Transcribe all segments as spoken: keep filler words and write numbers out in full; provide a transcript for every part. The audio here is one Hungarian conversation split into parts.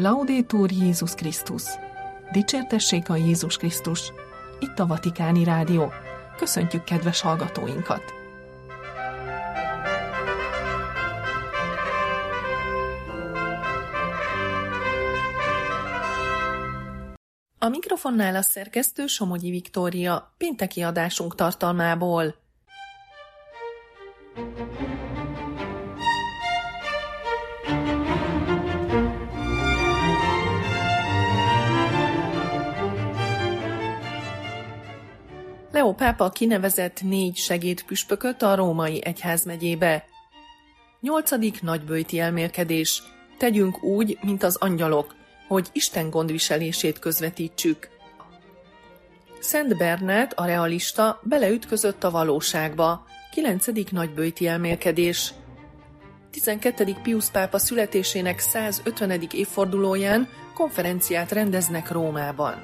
Laudetur Jézus Krisztus! Dicsértessék a Jézus Krisztus! Itt a Vatikáni Rádió. Köszöntjük kedves hallgatóinkat! A mikrofonnál a szerkesztő Somogyi Viktória, pénteki adásunk tartalmából. Leó pápa kinevezett négy segédpüspököt a római egyházmegyébe. Nyolcadik nagyböjti elmélkedés. Tegyünk úgy, mint az angyalok, hogy Isten gondviselését közvetítsük. Szent Bernát, a realista, beleütközött a valóságba. Kilencedik nagyböjti elmélkedés. tizenkettedik Piusz pápa születésének százötvenedik évfordulóján konferenciát rendeznek Rómában.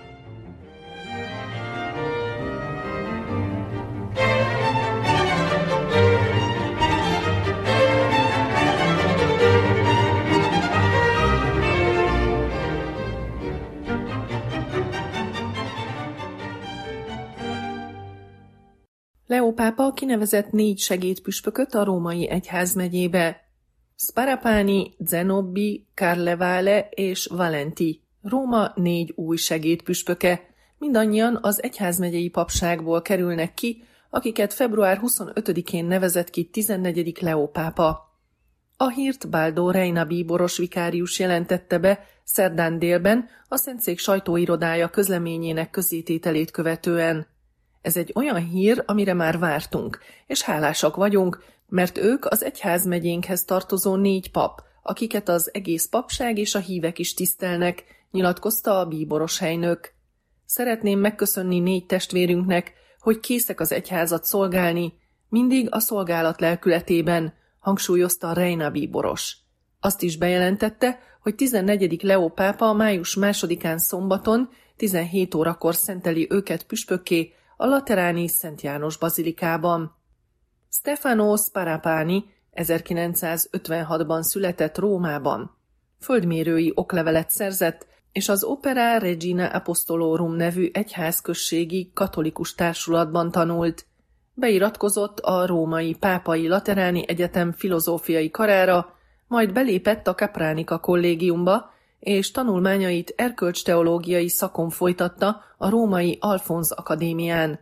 Leó pápa kinevezett négy segédpüspököt a római egyházmegyébe. Sparapani, Zenobbi, Carlevale és Valenti. Róma négy új segédpüspöke. Mindannyian az egyházmegyei papságból kerülnek ki, akiket február huszonötödikén nevezett ki tizennegyedik Leó pápa. A hírt Baldo Reina bíboros vikárius jelentette be szerdán délben a Szentszék sajtóirodája közleményének közzétételét követően. Ez egy olyan hír, amire már vártunk, és hálásak vagyunk, mert ők az egyházmegyénkhez tartozó négy pap, akiket az egész papság és a hívek is tisztelnek, nyilatkozta a bíboros helynök. Szeretném megköszönni négy testvérünknek, hogy készek az egyházat szolgálni, mindig a szolgálat lelkületében, hangsúlyozta Reina bíboros. Azt is bejelentette, hogy tizennegyedik Leó pápa május másodikán szombaton tizenhét órakor szenteli őket püspökké a lateráni Szent János bazilikában. Stefano Sparapani ezerkilencszázötvenhatban született Rómában. Földmérői oklevelet szerzett, és az Opera Regina Apostolorum nevű egyházközségi katolikus társulatban tanult. Beiratkozott a római pápai lateráni egyetem filozófiai karára, majd belépett a Capranica kollégiumba, és tanulmányait erkölcsteológiai szakon folytatta a római Alfonz akadémián.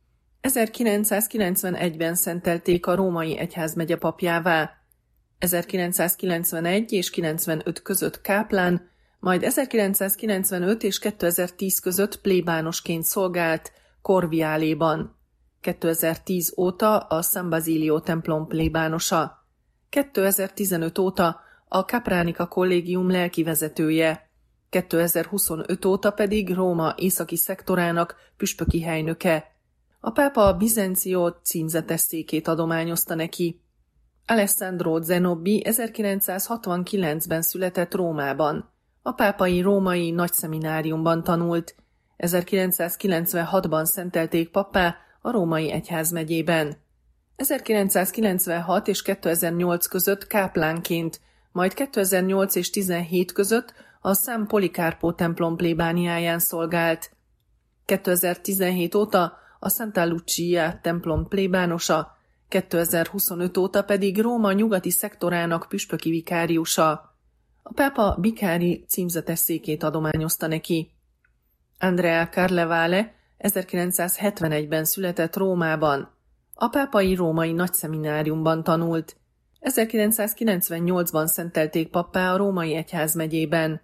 ezerkilencszázkilencvenegyben szentelték a római egyházmegye papjává. ezerkilencszázkilencvenegy és kilencvenöt között káplán, majd ezerkilencszázkilencvenöt és kétezer-tíz között plébánosként szolgált Corviáléban. kétezer-tíz óta a San Basilio templom plébánosa. kétezer-tizenöt óta a Capranica kollégium lelkivezetője, kétezer-huszonöt óta pedig Róma északi szektorának püspöki helynöke. A pápa Bizencio címzetes székét adományozta neki. Alessandro Zenobbi ezerkilencszázhatvankilencben született Rómában. A pápai római nagyszemináriumban tanult. ezerkilencszázkilencvenhatban szentelték pappá a római egyházmegyében. ezerkilencszázkilencvenhat és kétezer-nyolc között káplánként, majd kétezer-nyolc és tizenhét között a San Policarpo templom plébániáján szolgált. kétezer-tizenhét óta a Santa Lucia templom plébánosa, kétezer-huszonöt óta pedig Róma nyugati szektorának püspöki vikáriusa. A pápa bikári címzetes székét adományozta neki. Andrea Carlevale ezerkilencszázhetvenegyben született Rómában. A pápai római nagyszemináriumban tanult. ezerkilencszázkilencvennyolcban szentelték pappá a római egyházmegyében.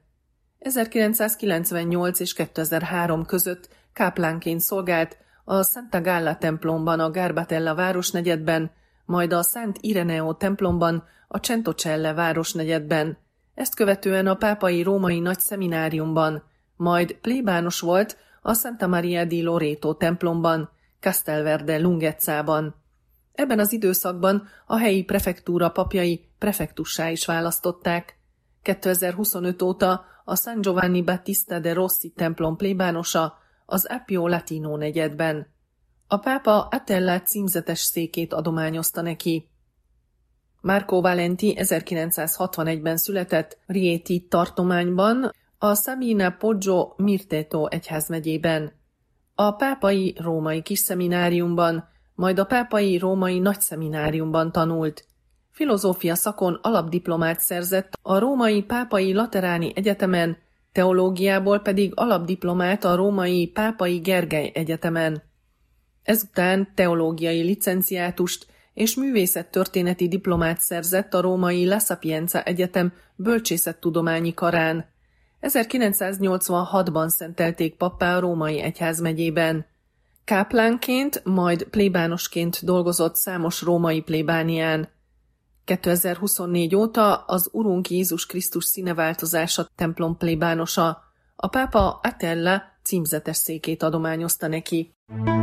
ezerkilencszázkilencvennyolc és kétezer-három között káplánként szolgált a Santa Galla templomban a Garbatella városnegyedben, majd a Szent Ireneo templomban a Centocelle városnegyedben. Ezt követően a pápai római nagyszemináriumban, majd plébános volt a Santa Maria di Loreto templomban, Castelverde Lungezzában. Ebben az időszakban a helyi prefektúra papjai prefektussá is választották. kétezer-huszonöt óta a San Giovanni Battista de Rossi templom plébánosa az Appio Latino negyedben. A pápa Atella címzetes székét adományozta neki. Marco Valenti ezerkilencszázhatvanegyben született Rieti tartományban, a Sabina Poggio Mirteto egyházmegyében, a pápai római kisszemináriumban, majd a pápai római nagyszemináriumban tanult. Filozófia szakon alapdiplomát szerzett a római pápai lateráni egyetemen, teológiából pedig alapdiplomát a római pápai Gergely egyetemen. Ezután teológiai licenciátust és művészettörténeti diplomát szerzett a római La Sapienza Egyetem bölcsészettudományi karán. ezerkilencszáznyolcvanhatban szentelték pappá a római egyházmegyében. Káplánként, majd plébánosként dolgozott számos római plébánián. kétezer-huszonnégy óta az Urunk Jézus Krisztus színeváltozása templom plébánosa. A pápa Atella címzetes székét adományozta neki.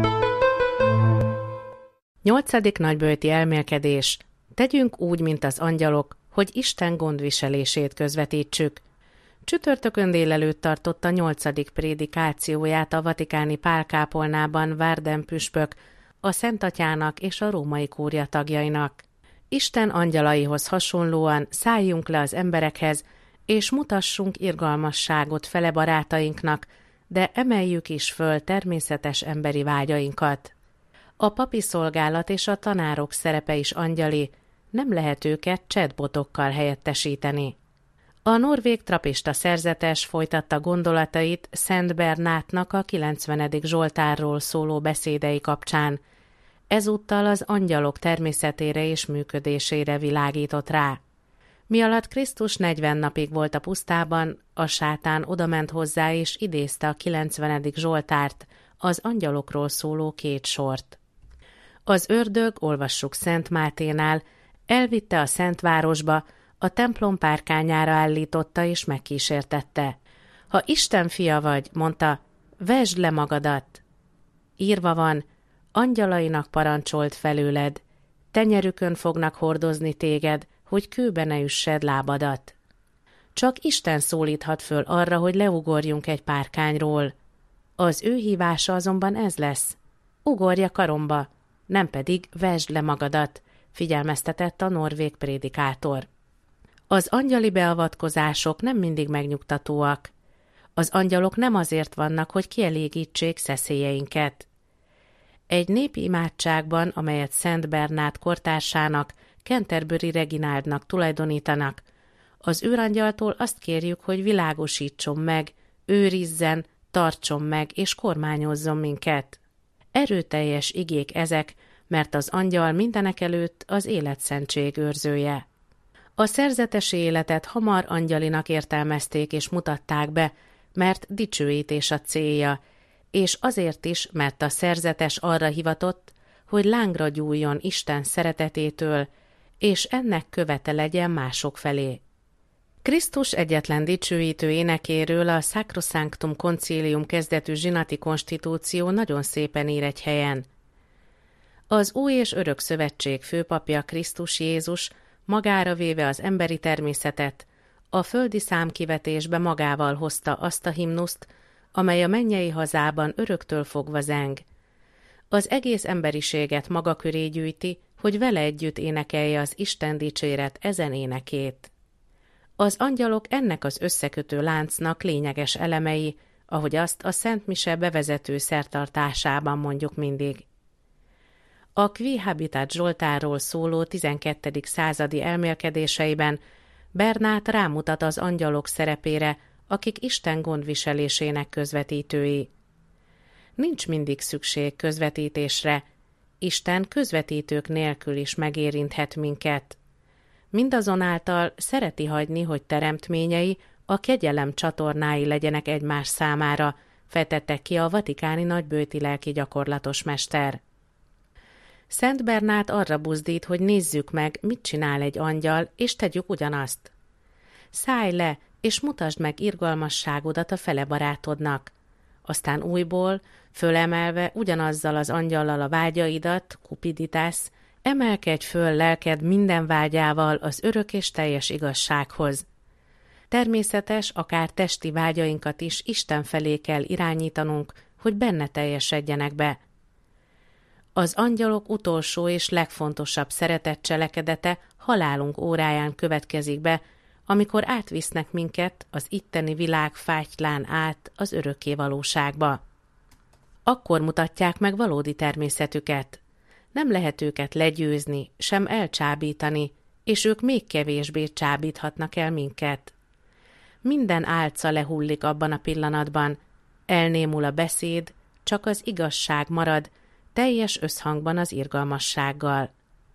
Nyolcadik nagyböjti elmélkedés. Tegyünk úgy, mint az angyalok, hogy Isten gondviselését közvetítsük. Csütörtökön délelőtt tartotta nyolcadik prédikációját a vatikáni pálkápolnában Varden püspök, a Szent Atyának és a római kúria tagjainak. Isten angyalaihoz hasonlóan szálljunk le az emberekhez, és mutassunk irgalmasságot fele barátainknak, de emeljük is föl természetes emberi vágyainkat. A papi szolgálat és a tanárok szerepe is angyali, nem lehet őket chatbotokkal helyettesíteni. A norvég trapista szerzetes folytatta gondolatait Szent Bernátnak a kilencvenedik Zsoltárról szóló beszédei kapcsán. Ezúttal az angyalok természetére és működésére világított rá. Mialatt Krisztus negyven napig volt a pusztában, a sátán odament hozzá és idézte a kilencvenedik Zsoltárt, az angyalokról szóló két sort. Az ördög, olvassuk Szent Máténál, elvitte a Szentvárosba, a templom párkányára állította és megkísértette. Ha Isten fia vagy, mondta, vesd le magadat. Írva van, angyalainak parancsolt felőled, tenyerükön fognak hordozni téged, hogy kőbe ne üssed lábadat. Csak Isten szólíthat föl arra, hogy leugorjunk egy párkányról. Az ő hívása azonban ez lesz. Ugorj a karomba, nem pedig vesd le magadat, figyelmeztetett a norvég prédikátor. Az angyali beavatkozások nem mindig megnyugtatóak. Az angyalok nem azért vannak, hogy kielégítsék szeszélyeinket. Egy népi imádságban, amelyet Szent Bernát kortársának, Canterbury Reginaldnak tulajdonítanak, az őrangyaltól azt kérjük, hogy világosítson meg, őrizzen, tartson meg és kormányozzon minket. Erőteljes igék ezek, mert az angyal mindenekelőtt az életszentség őrzője. A szerzetesi életet hamar angyalinak értelmezték és mutatták be, mert dicsőítés a célja, és azért is, mert a szerzetes arra hivatott, hogy lángra gyújjon Isten szeretetétől, és ennek követe legyen mások felé. Krisztus egyetlen dicsőítő énekéről a Sacrosanctum Concilium kezdetű zsinati konstitúció nagyon szépen ír egy helyen. Az új és örök szövetség főpapja Krisztus Jézus magára véve az emberi természetet, a földi számkivetésbe magával hozta azt a himnuszt, amely a mennyei hazában öröktől fogva zeng. Az egész emberiséget maga köré gyűjti, hogy vele együtt énekelje az Isten dicséret ezen énekét. Az angyalok ennek az összekötő láncnak lényeges elemei, ahogy azt a Szent Mise bevezető szertartásában mondjuk mindig. A Qui Habitat Zsoltárról szóló tizenkettedik századi elmélkedéseiben Bernát rámutat az angyalok szerepére, akik Isten gondviselésének közvetítői. Nincs mindig szükség közvetítésre, Isten közvetítők nélkül is megérinthet minket. Mindazonáltal szereti hagyni, hogy teremtményei a kegyelem csatornái legyenek egymás számára, fejtette ki a vatikáni nagyböjti lelki gyakorlatos mester. Szent Bernát arra buzdít, hogy nézzük meg, mit csinál egy angyal, és tegyük ugyanazt. Szállj le, és mutasd meg irgalmasságodat a fele barátodnak. Aztán újból, fölemelve ugyanazzal az angyallal a vágyaidat, kupiditász, emelkedj föl lelked minden vágyával az örök és teljes igazsághoz. Természetes, akár testi vágyainkat is Isten felé kell irányítanunk, hogy benne teljesedjenek be. Az angyalok utolsó és legfontosabb szeretett cselekedete halálunk óráján következik be, amikor átvisznek minket az itteni világ fátylán át az örökké valóságba. Akkor mutatják meg valódi természetüket. Nem lehet őket legyőzni, sem elcsábítani, és ők még kevésbé csábíthatnak el minket. Minden álca lehullik abban a pillanatban, elnémul a beszéd, csak az igazság marad, teljes összhangban az irgalmassággal.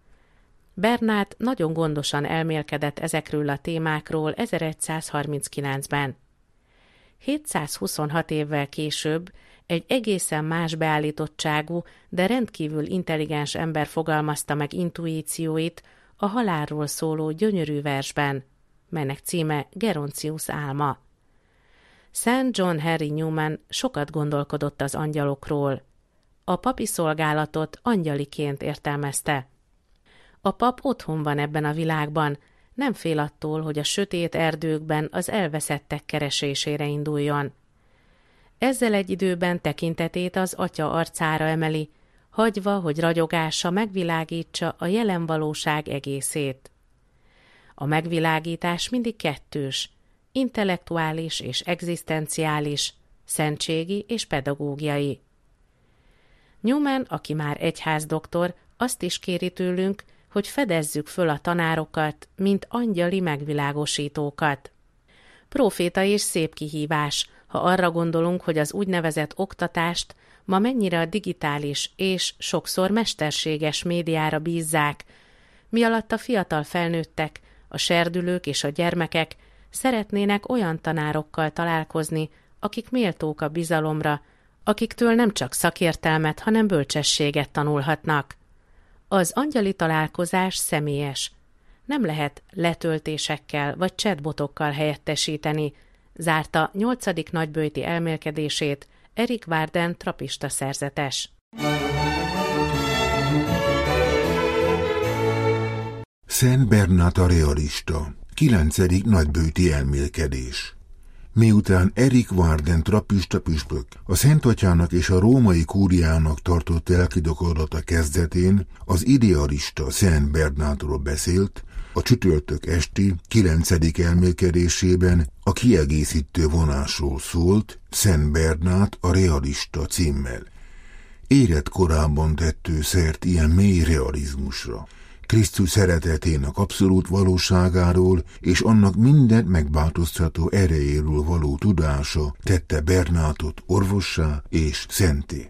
Bernát nagyon gondosan elmélkedett ezekről a témákról ezeregyszázharminckilencben. hétszázhuszonhat évvel később egy egészen más beállítottságú, de rendkívül intelligens ember fogalmazta meg intuícióit a halálról szóló gyönyörű versben, melynek címe Gerontius álma. Saint John Henry Newman sokat gondolkodott az angyalokról. A papi szolgálatot angyaliként értelmezte. A pap otthon van ebben a világban, nem fél attól, hogy a sötét erdőkben az elveszettek keresésére induljon. Ezzel egy időben tekintetét az Atya arcára emeli, hagyva, hogy ragyogása megvilágítsa a jelen valóság egészét. A megvilágítás mindig kettős, intellektuális és egzisztenciális, szentségi és pedagógiai. Newman, aki már egyházdoktor, azt is kéri tőlünk, hogy fedezzük föl a tanárokat, mint angyali megvilágosítókat. Próféta és szép kihívás, ha arra gondolunk, hogy az úgynevezett oktatást ma mennyire a digitális és sokszor mesterséges médiára bízzák, mi alatt a fiatal felnőttek, a serdülők és a gyermekek szeretnének olyan tanárokkal találkozni, akik méltók a bizalomra, akiktől nem csak szakértelmet, hanem bölcsességet tanulhatnak. Az angyali találkozás személyes. Nem lehet letöltésekkel vagy chatbotokkal helyettesíteni, zárta nyolcadik nagyböjti elmélkedését Erik Warden trapista szerzetes. Szent Bernát a realista, kilencedik nagyböjti elmélkedés. Miután Erik Warden trapista püspök a Szent Atyának és a római kúriának tartott elkidokolata kezdetén az idealista Szent Bernátról beszélt, a csütörtök esti kilencedik elmélkedésében a kiegészítő vonásról szólt Szent Bernát a realista címmel. Érett korában tett ő szert ilyen mély realizmusra. Krisztus szeretetének abszolút valóságáról és annak mindent megváltoztató erejéről való tudása tette Bernátot orvossá és szenté.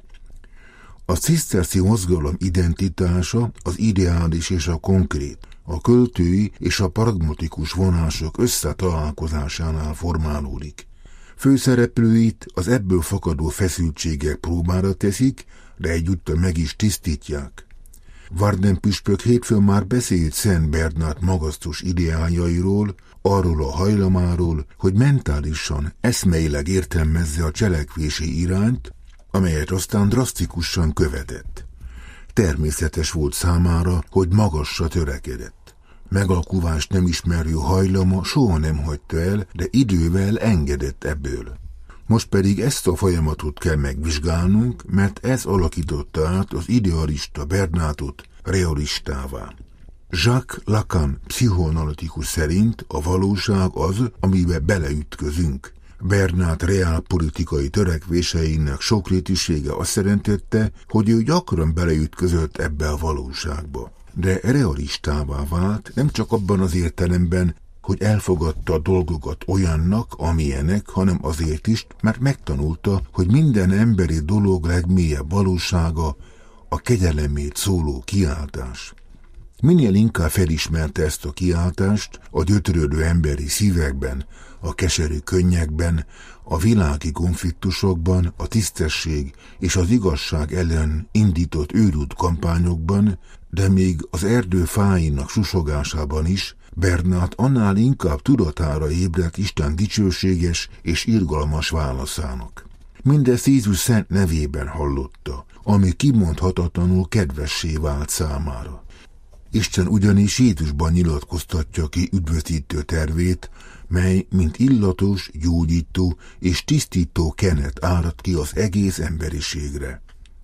A ciszterci mozgalom identitása az ideális és a konkrét, a költői és a pragmatikus vonások összetalálkozásánál formálódik. Főszereplőit az ebből fakadó feszültségek próbára teszik, de egyúttal meg is tisztítják. Warden püspök hétfőn már beszélt Szent Bernát magasztos ideájairól, arról a hajlamáról, hogy mentálisan, eszmeileg értelmezze a cselekvési irányt, amelyet aztán drasztikusan követett. Természetes volt számára, hogy magasra törekedett. Megalkuvást nem ismerő hajlama soha nem hagyta el, de idővel engedett ebből. Most pedig ezt a folyamatot kell megvizsgálnunk, mert ez alakította át az idealista Bernátot realistává. Jacques Lacan pszichoanalitikus szerint a valóság az, amiben beleütközünk. Bernát reálpolitikai törekvéseinek sokrétűsége azt jelentette, hogy ő gyakran beleütközött ebbe a valóságba. De realistává vált nem csak abban az értelemben, hogy elfogadta a dolgokat olyannak, amilyenek, hanem azért is, mert megtanulta, hogy minden emberi dolog legmélyebb valósága a kegyelemért szóló kiáltás. Minél inkább felismerte ezt a kiáltást a gyötrődő emberi szívekben, a keserű könnyekben, a világi konfliktusokban, a tisztesség és az igazság ellen indított őrült kampányokban, de még az erdő fáinak susogásában is, Bernát annál inkább tudatára ébredt Isten dicsőséges és irgalmas válaszának. Mindezt Jézus szent nevében hallotta, ami kimondhatatlanul kedvessé vált számára. Isten ugyanis Jézusban nyilatkoztatja ki üdvözítő tervét, mely mint illatos, gyógyító és tisztító kenet árad ki az egész emberiségre.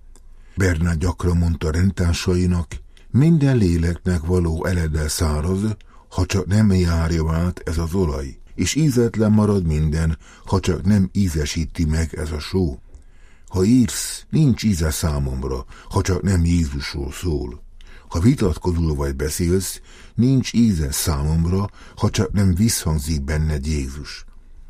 Bernát gyakran mondta rendtársainak, minden léleknek való eledel száraz, ha csak nem járja át ez az olaj, és ízetlen marad minden, ha csak nem ízesíti meg ez a só. Ha írsz, nincs íze számomra, ha csak nem Jézusról szól. Ha vitatkozol vagy beszélsz, nincs íze számomra, ha csak nem visszhangzik benned Jézus.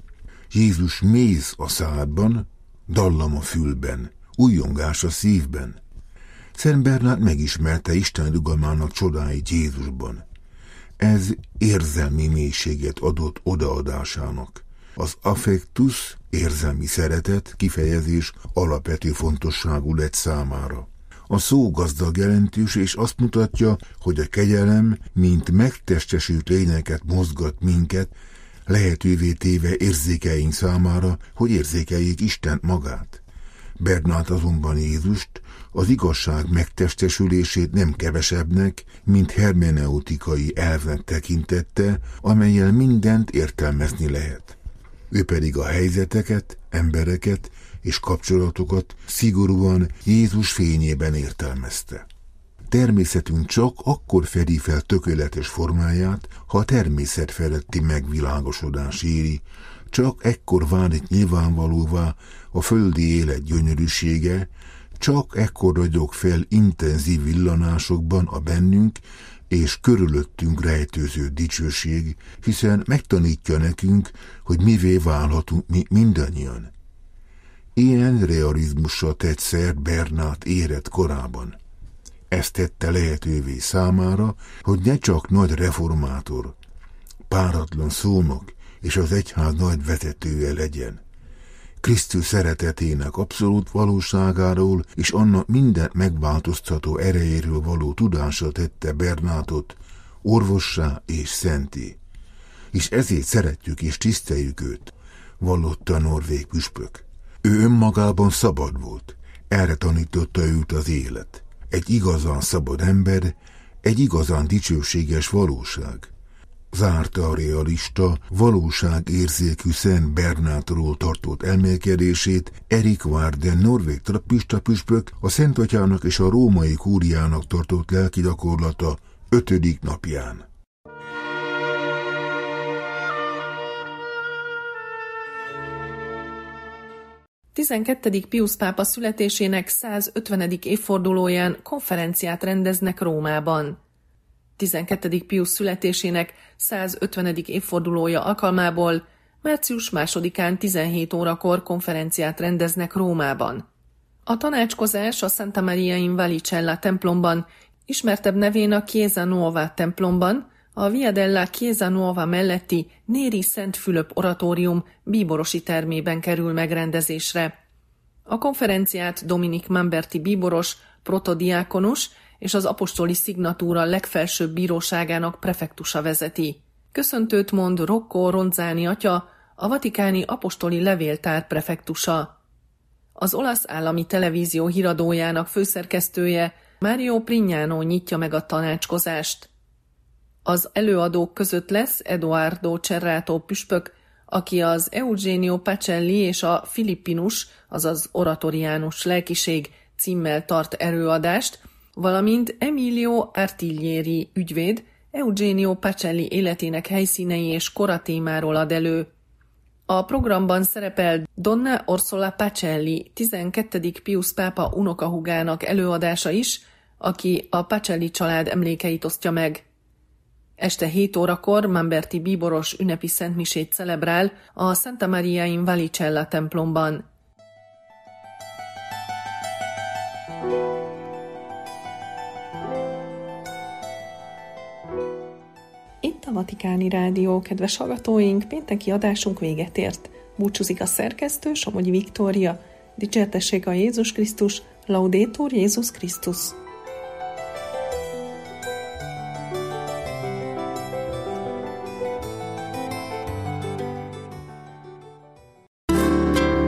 Jézus méz a szádban, dallam a fülben, újjongás a szívben. Szent Bernát megismerte Isten rugalmának csodáit Jézusban. Ez érzelmi mélységet adott odaadásának. Az affektus, érzelmi szeretet, kifejezés alapvető fontosságú lett számára. A szó gazdag jelentős, és azt mutatja, hogy a kegyelem, mint megtestesült lényeket mozgat minket, lehetővé téve érzékeink számára, hogy érzékeljék Isten magát. Bernát azonban Jézust, az igazság megtestesülését nem kevesebbnek, mint hermeneutikai elvnek tekintette, amellyel mindent értelmezni lehet. Ő pedig a helyzeteket, embereket és kapcsolatokat szigorúan Jézus fényében értelmezte. Természetünk csak akkor fedi fel tökéletes formáját, ha a természet feletti megvilágosodás éri, csak ekkor válik nyilvánvalóvá a földi élet gyönyörűsége, csak ekkor ragyog fel intenzív villanásokban a bennünk és körülöttünk rejtőző dicsőség, hiszen megtanítja nekünk, hogy mivé válhatunk mi mindannyian. Ilyen realizmussal tett szert Bernát érett korában. Ezt tette lehetővé számára, hogy ne csak nagy reformátor, páratlan szónok és az egyház nagy vezetője legyen. Krisztus szeretetének abszolút valóságáról és annak mindent megváltoztató erejéről való tudása tette Bernátot orvossá és szenté. És ezért szeretjük és tiszteljük őt, vallotta a norvég püspök. Ő önmagában szabad volt, erre tanította őt az élet. Egy igazán szabad ember, egy igazán dicsőséges valóság. Zárta a realista, valóságérzékű Szent Bernátról tartott elmélkedését Erik Varden norvég trappista püspök a Szent Atyának és a római kúriának tartott lelki gyakorlata ötödik napján. tizenkettedik Piusz pápa születésének százötvenedik évfordulóján konferenciát rendeznek Rómában. tizenkettedik Piusz születésének százötvenedik évfordulója alkalmából március másodikán tizenhét órakor konferenciát rendeznek Rómában. A tanácskozás a Santa Maria in Vallicella templomban, ismertebb nevén a Chiesa Nuova templomban, a Via della Chiesa Nuova melletti Néri Szent Fülöp oratórium bíborosi termében kerül megrendezésre. A konferenciát Dominik Mamberti bíboros, protodiákonus és az apostoli szignatúra legfelsőbb bíróságának prefektusa vezeti. Köszöntőt mond Rocco Ronzani atya, a vatikáni apostoli levéltár prefektusa. Az olasz állami televízió híradójának főszerkesztője Mario Prignano nyitja meg a tanácskozást. Az előadók között lesz Edoardo Cerrato püspök, aki az Eugenio Pacelli és a Filippinus, azaz oratoriánus lelkiség címmel tart előadást, valamint Emilio Artiglieri ügyvéd Eugenio Pacelli életének helyszínei és kora témáról ad elő. A programban szerepel Donna Orsola Pacelli, tizenkettedik Piusz pápa unokahúgának előadása is, aki a Pacelli család emlékeit osztja meg. Este hét órakor Mamberti bíboros ünnepi szentmisét celebrál a Santa Maria in Vallicella templomban. Itt a Vatikáni Rádió, kedves hallgatóink, pénteki adásunk véget ért. Búcsúzik a szerkesztő, Somogyi Viktória. Dicsértessék a Jézus Krisztus, Laudetur Jézus Krisztus.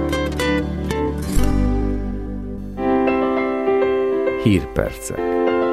Hírpercek.